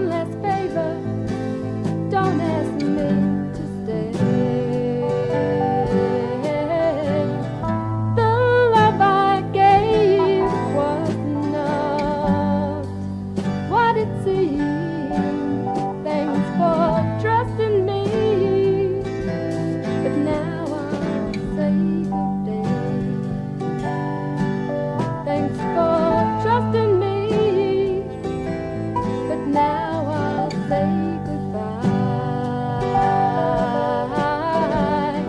one last favor, don't ask me to stay. The love I gave was not what it seemed. Thanks for trusting me, but now I'll say good day. Thanks for trusting me, but now I'll say goodbye.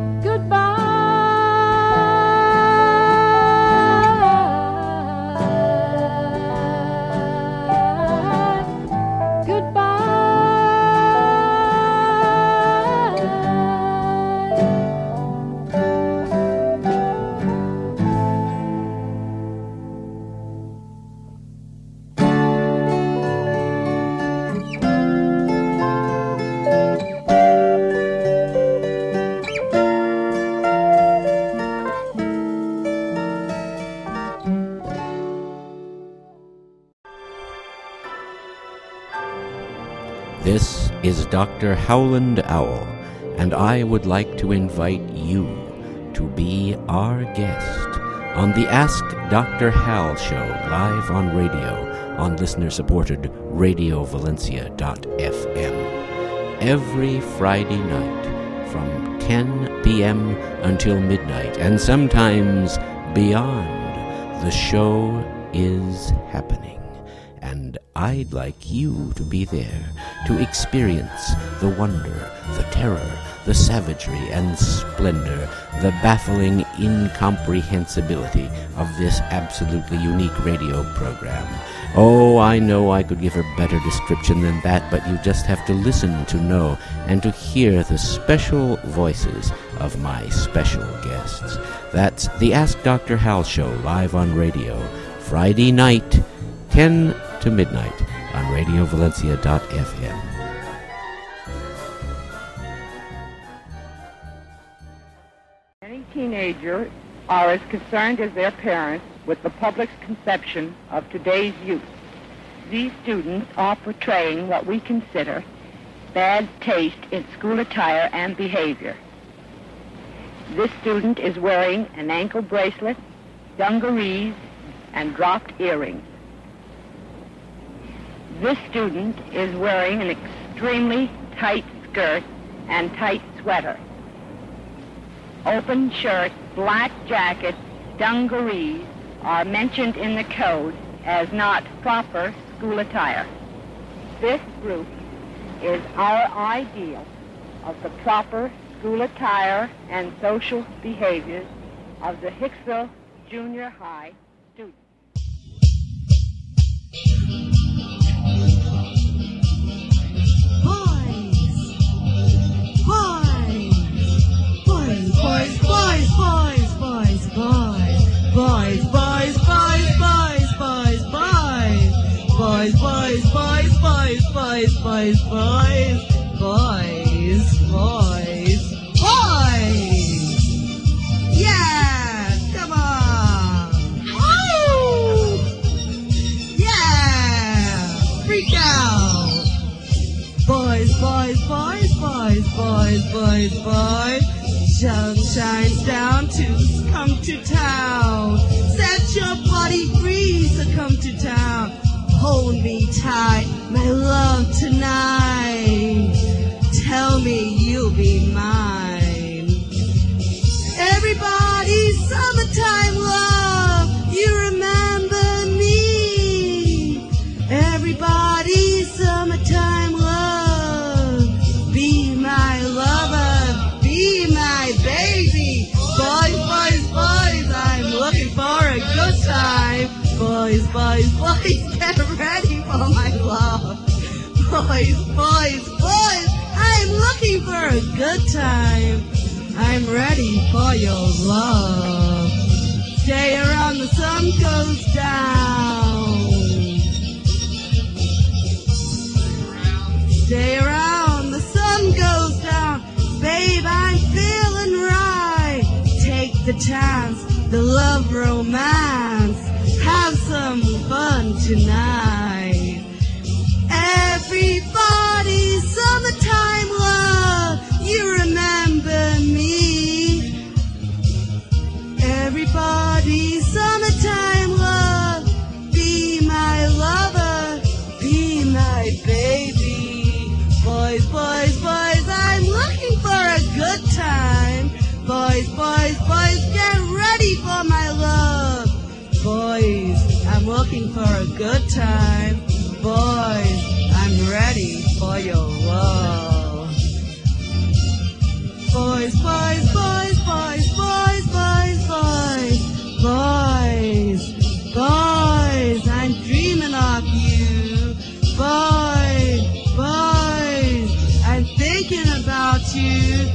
Goodbye. Goodbye. This is Dr. Howland Owl, and I would like to invite you to be our guest on the Ask Dr. Hal show live on radio on listener-supported RadioValencia.fm every Friday night from 10 p.m. until midnight, and sometimes beyond. The show is happening. And I'd like you to be there to experience the wonder, the terror, the savagery and splendor, the baffling incomprehensibility of this absolutely unique radio program. Oh, I know I could give a better description than that, but you just have to listen to know and to hear the special voices of my special guests. That's the Ask Dr. Hal show live on radio, Friday night, 10 to midnight on RadioValencia.fm. Many teenagers are as concerned as their parents with the public's conception of today's youth. These students are portraying what we consider bad taste in school attire and behavior. This student is wearing an ankle bracelet, dungarees, and dropped earrings. This student is wearing an extremely tight skirt and tight sweater. Open shirt, black jacket, dungarees are mentioned in the code as not proper school attire. This group is our ideal of the proper school attire and social behaviors of the Hicksville Junior High students. Yeah, come on. Oh, yeah, freak out. Boys, sun shines down to come to town. Set your body free, so come to town. Hold me tight, my love, tonight. Tell me you'll be mine. Everybody's summertime love, you remember me. Everybody's summertime love, be my lover, be my baby. Boys, I'm looking for a good time. Boys, get ready for my love. Boys, I'm looking for a good time. I'm ready for your love. Stay around, the sun goes down. Stay around, the sun goes down. Babe, I'm feeling right. Take the chance, the love romance. Have some fun tonight. Every looking for a good time. Boys, I'm ready for your love. Boys, boys, boys, boys, boys, boys, boys, boys, boys, I'm dreaming of you. Boys, boys, I'm thinking about you.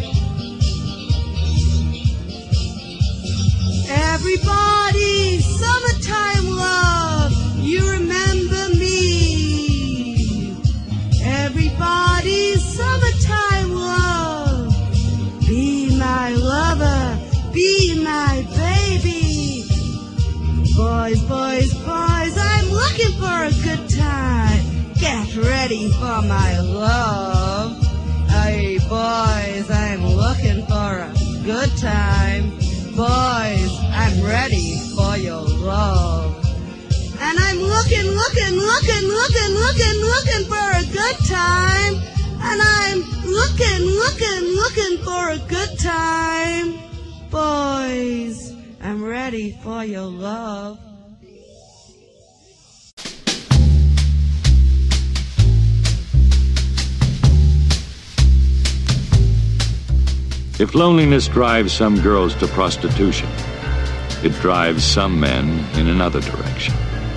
Everybody, summertime love, you remember me. Everybody, summertime love, be my lover, be my baby. Boys, boys, boys, I'm looking for a good time. Get ready for my love. Hey, boys, I'm looking for a good time. Boys, I'm ready for your love. And I'm looking for a good time. And I'm looking for a good time. Boys, I'm ready for your love. If loneliness drives some girls to prostitution, it drives some men in another direction.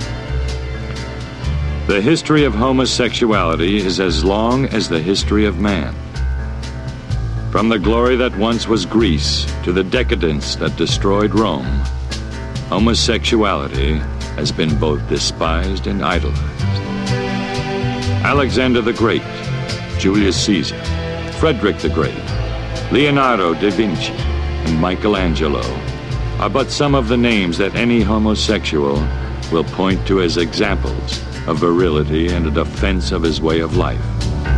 The history of homosexuality is as long as the history of man. From the glory that once was Greece to the decadence that destroyed Rome, homosexuality has been both despised and idolized. Alexander the Great, Julius Caesar, Frederick the Great, Leonardo da Vinci, and Michelangelo are but some of the names that any homosexual will point to as examples of virility and a defense of his way of life.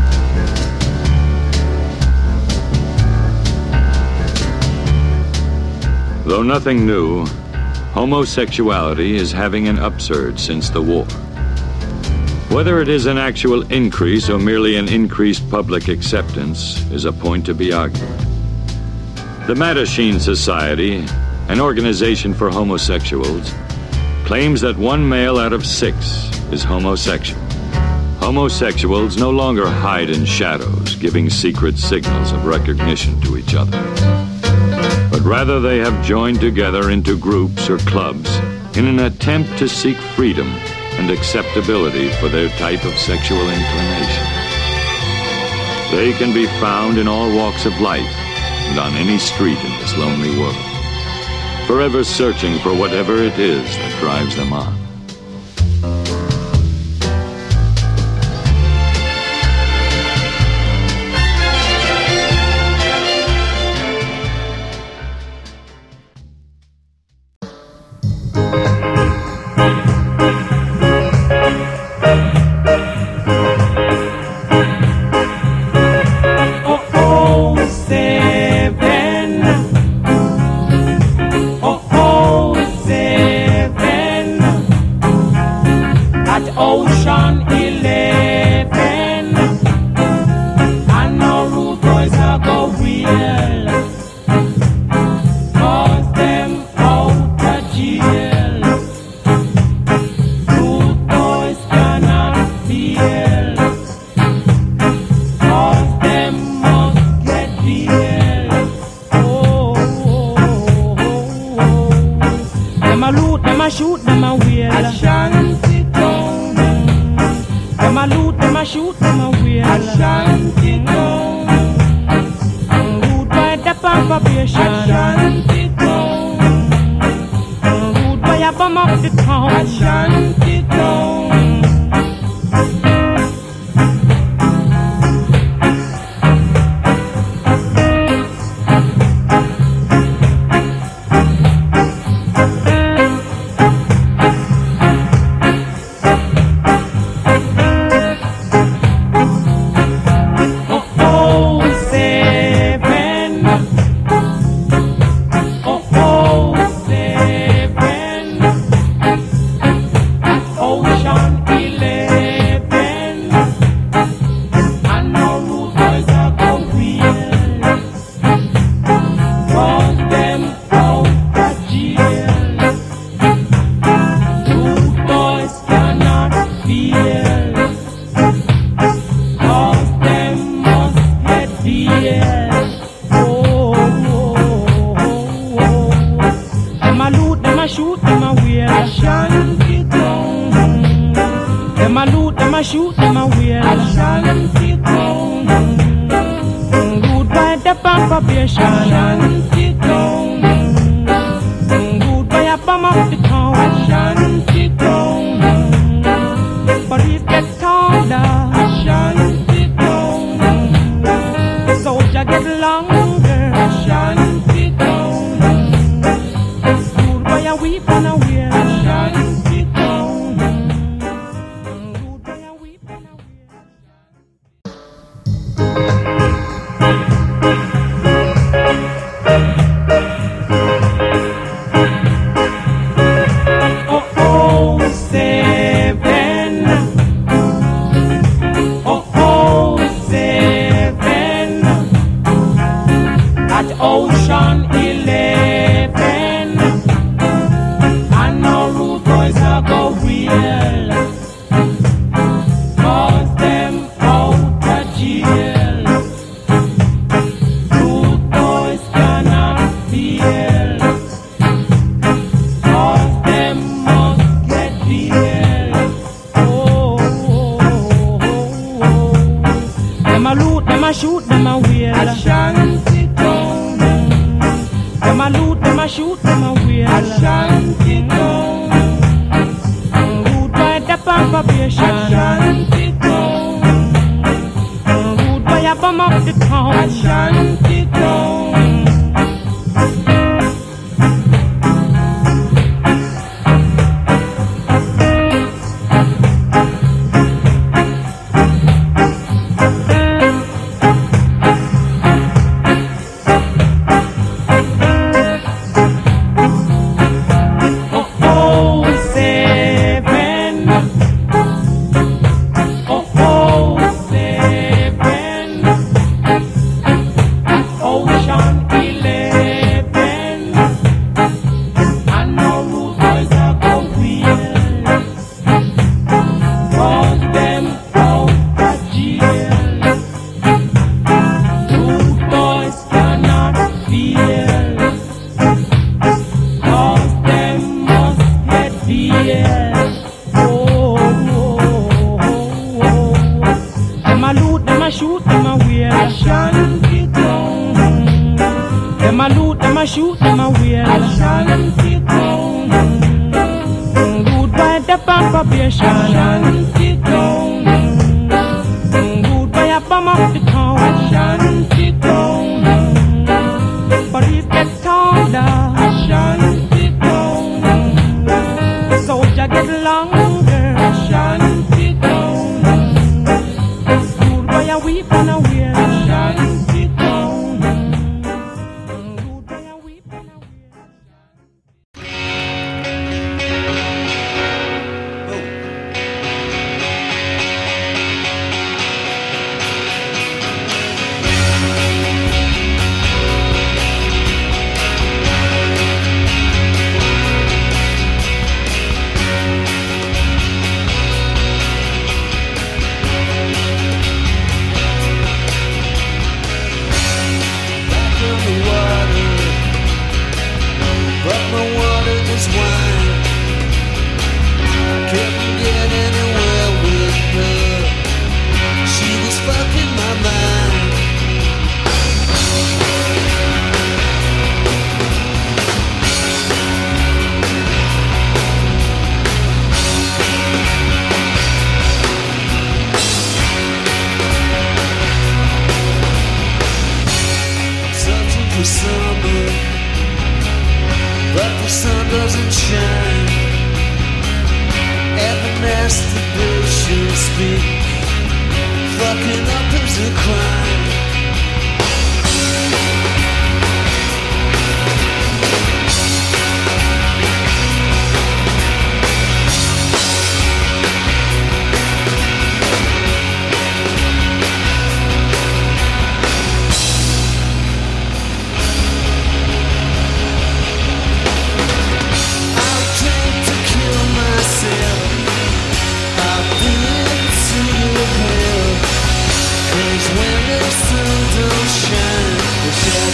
Though nothing new, homosexuality is having an upsurge since the war. Whether it is an actual increase or merely an increased public acceptance is a point to be argued. The Mattachine Society, an organization for homosexuals, claims that 1 male out of 6 is homosexual. Homosexuals no longer hide in shadows, giving secret signals of recognition to each other. But rather they have joined together into groups or clubs in an attempt to seek freedom and acceptability for their type of sexual inclination. They can be found in all walks of life and on any street in this lonely world, forever searching for whatever it is that drives them on. Ocean Ashanti town. Goodbye the probation. Ashanti town. Goodbye a bomb of the town. Ashanti town. Police get taller. Ashanti town. Soldier get longer. Ashanti town. Goodbye a weep and a wear. Ashanti town. Goodbye a weep and a wear. Ocean 11, and no rude boys are go real, 'cause them out of jail. Rude boys cannot feel, 'cause them must get bail. Oh, them a loot, them a shoot, them a wheel. Ashanti town. Them a loot, them a shoot, them a wheel. Ashanti town. Goodbye the probation. Ashanti town. Goodbye a bomb up the town. Ashanti town. When the sun don't shine,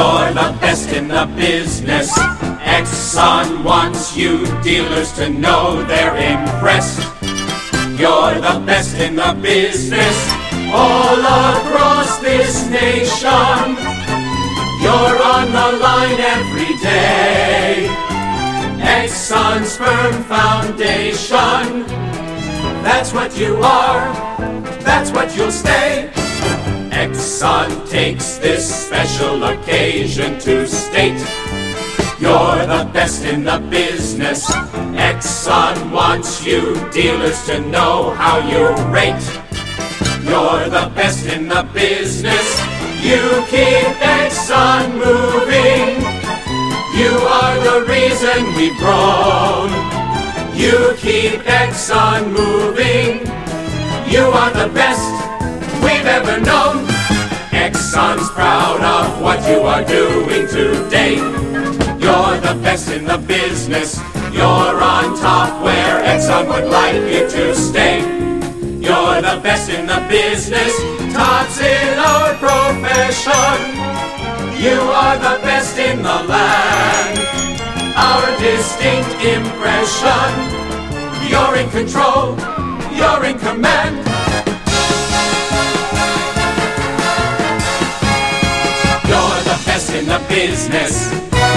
You're the best in the business. Exxon wants you dealers to know they're impressed. You're the best in the business all across this nation. You're on the line every day. Exxon's firm foundation. That's what you are, that's what you'll stay. Exxon takes this special occasion to state you're the best in the business. Exxon wants you dealers to know how you rate. You're the best in the business. You keep Exxon moving. You are the reason we've grown. You keep Exxon moving. You are the best we've ever known. Exxon's proud of what you are doing today. You're the best in the business. You're on top where Exxon would like you to stay. You're the best in the business, tops in our profession. You are the best in the land, our distinct impression. You're in control, you're in command. You're the best in the business.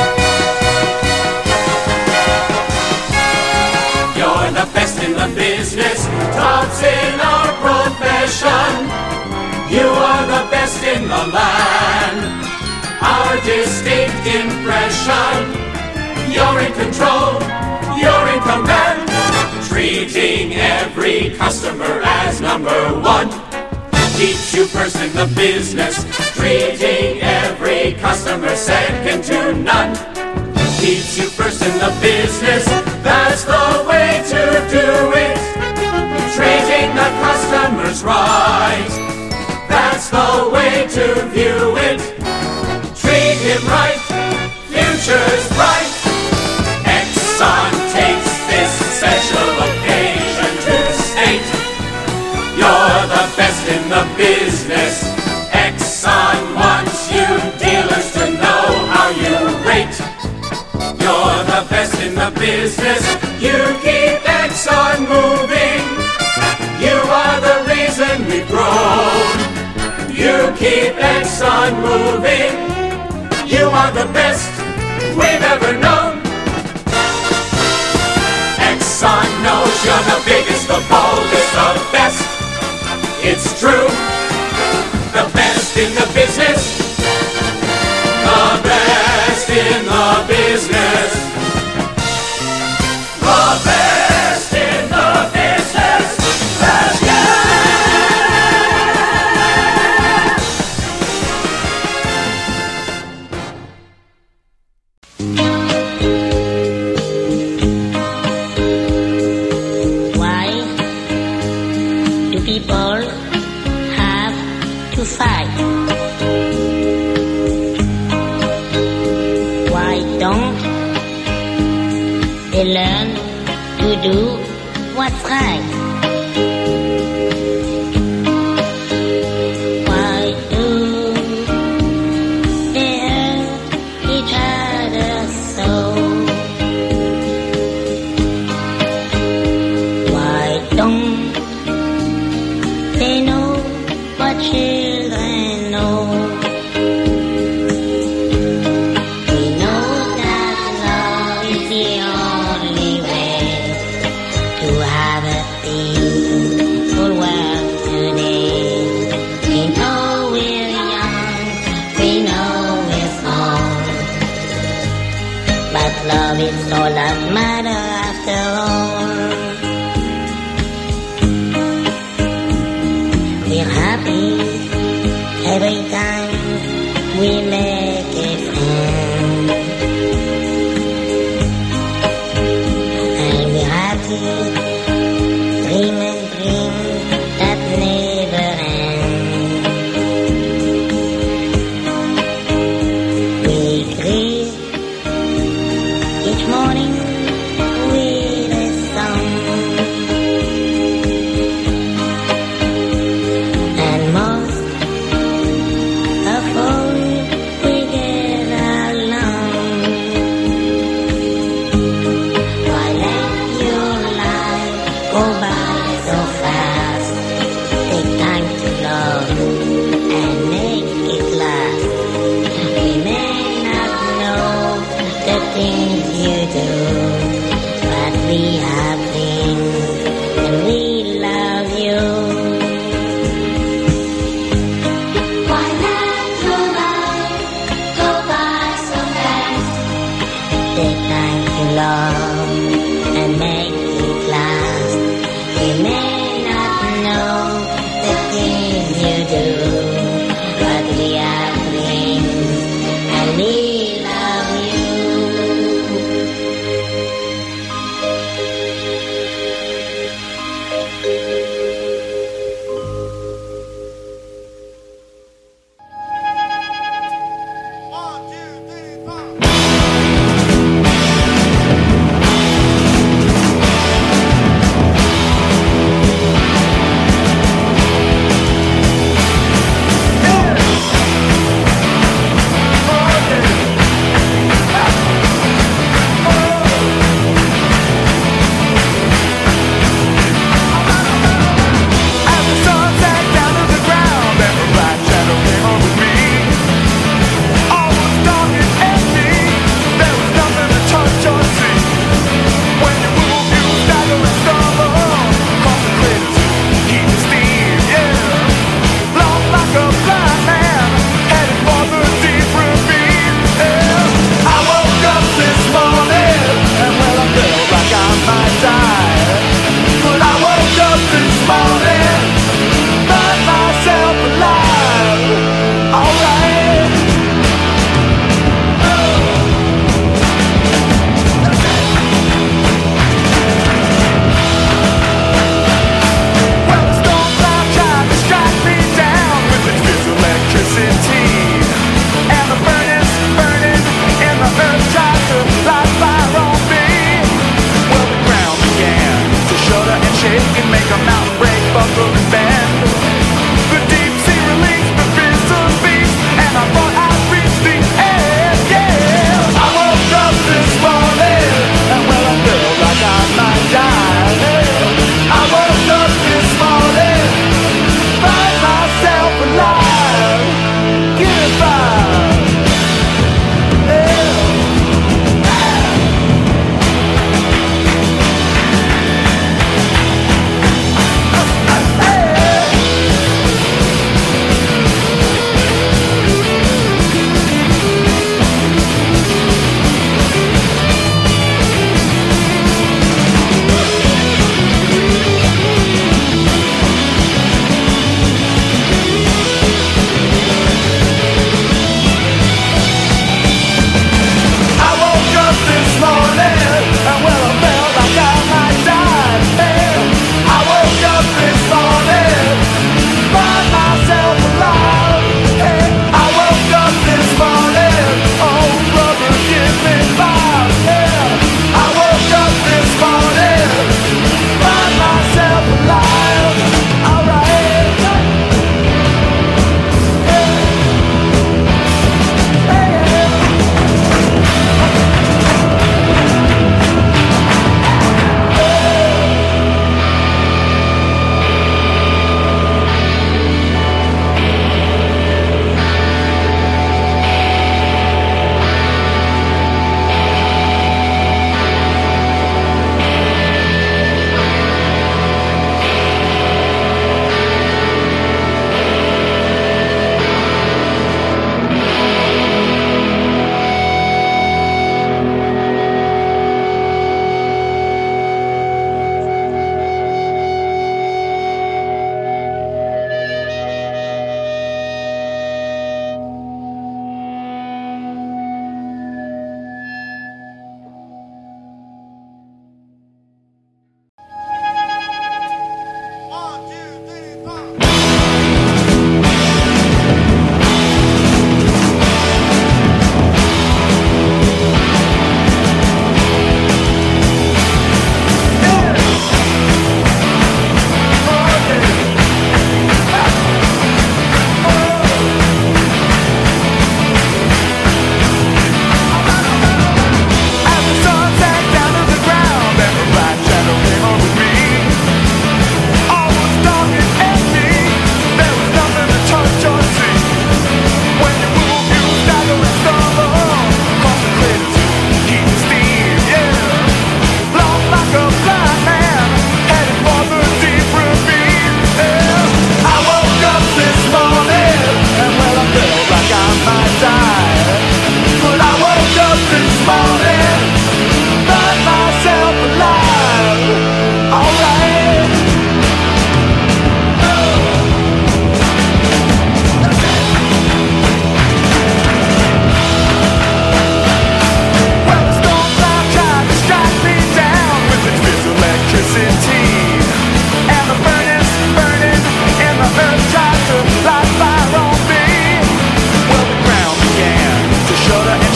You're the best in the business, tops in our profession. You are the best in the land, our distinct impression. You're in control, you're in command. Treating every customer as number one keeps you first in the business. Treating every customer second to none keeps you first in the business. That's the way to do it. Treating the customers right. That's the way to view it. Treat him right, future's bright. Exxon takes this special occasion to state you're the best in the business. Exxon wants you dealers to know how you rate. You're the best in the business. You keep Exxon moving. You are the reason we've grown. You keep Exxon moving. You are the best we've ever known. Exxon knows you're the biggest, the boldest, the best. It's true. The best in the business. The best in the business. The best in the business. Let's go! Why do people have to fight? Why don't they learn to do what's right? Why do they hurt each other so? Why don't they know what children know? We know that love is the only way to have a peaceful world today. We know we're young, we know we're small, but love is all that matters after all. We're happy every time we make a friend, and we're happy dreaming dreams that never end. We grieve each morning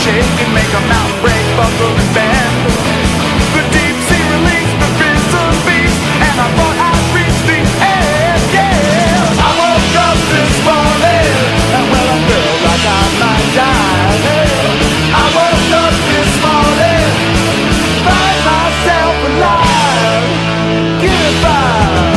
shake and make a mountain break, buckle and bend. The deep sea released the prison beast, and I thought I'd reach the end, yeah. I woke up this morning, and well, I felt like I might die, yeah. I woke up this morning, find myself alive, goodbye.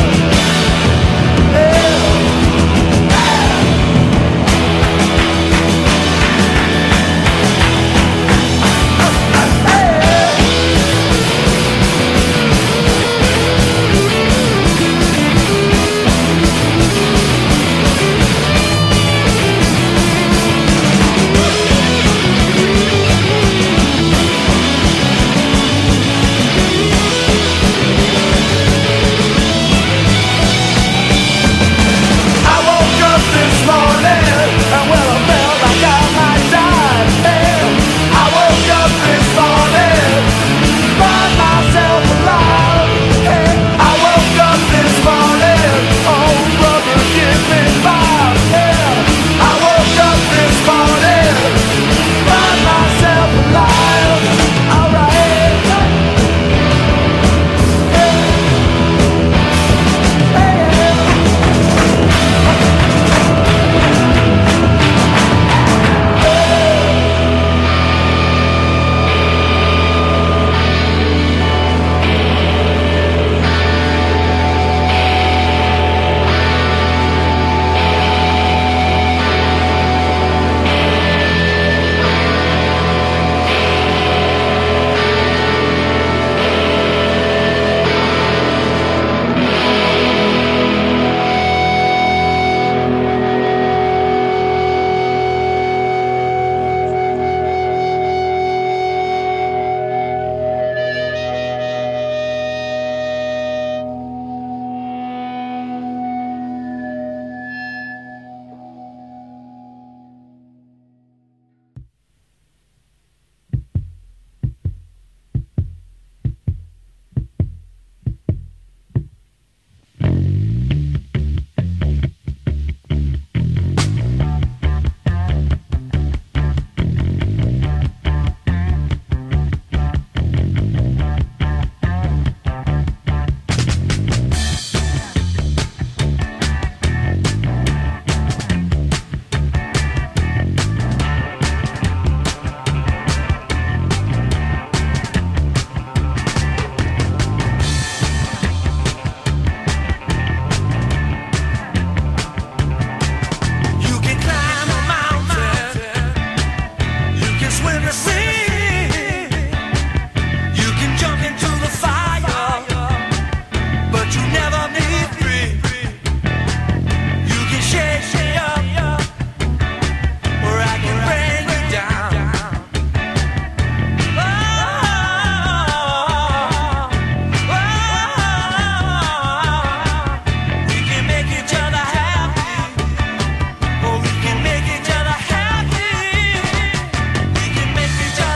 Each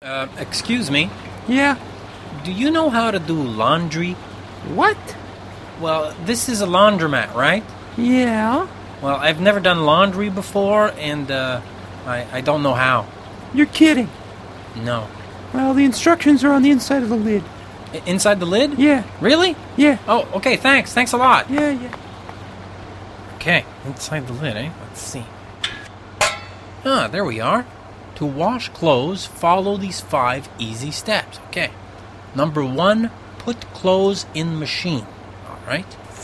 Excuse me. Yeah? Do you know how to do laundry? What? Well, this is a laundromat, right? Yeah? Well, I've never done laundry before, and, I don't know how. You're kidding. No. Well, the instructions are on the inside of the lid. Inside the lid? Yeah. Really? Yeah. Oh, okay, thanks. Thanks a lot. Yeah. Okay, inside the lid, eh? Let's see. Ah, there we are. To wash clothes, follow these 5 easy steps. Okay. Number 1, put clothes in machine. All right.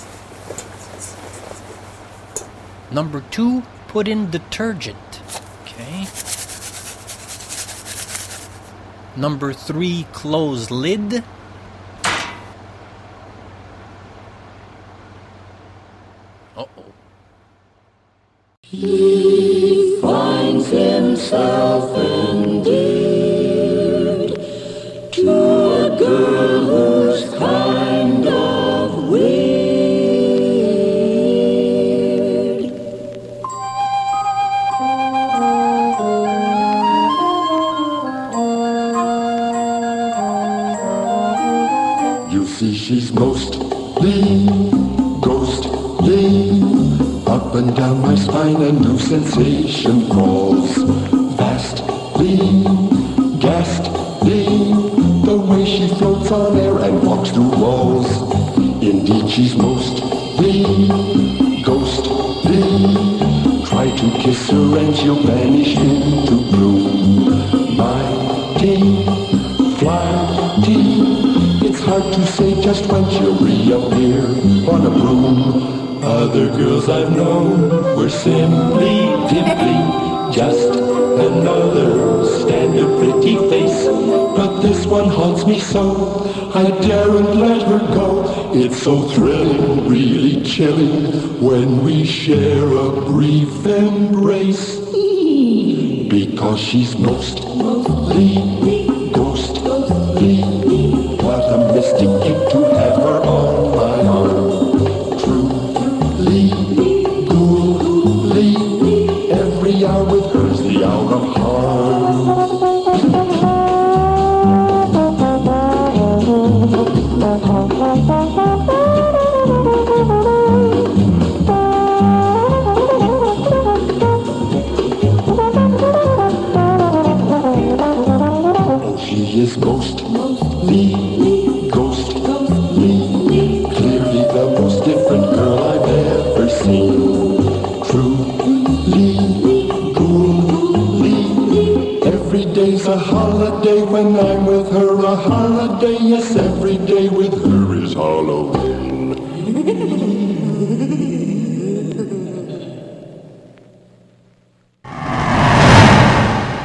Number 2, put in detergent. Okay. Number 3, close lid. Uh-oh. He finds himself endeared to a girl who's kind of weird. You see, she's mostly ghostly. Up and down my spine a new sensation crawls. Vastly, ghastly, the way she floats on air and walks through walls. Indeed, she's mostly ghostly. Try to kiss her and she'll vanish into gloom. Mighty, flighty, it's hard to say just when she'll reappear on a broom. Other girls I've known were simply dimply, just another standard pretty face. But this one haunts me so, I daren't let her go. It's so thrilling, really chilling, when we share a brief embrace. Because she's mostly ghostly. What a mystic gift to have her on my arm. Every hour with her's the hour of harm. Oh, she is ghostly. Clearly the most different girl I've ever seen. Every day's a holiday when I'm with her, a holiday, yes, every day with her is Halloween.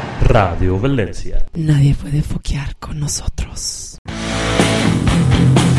Radio Valencia. Nadie puede foquear con nosotros.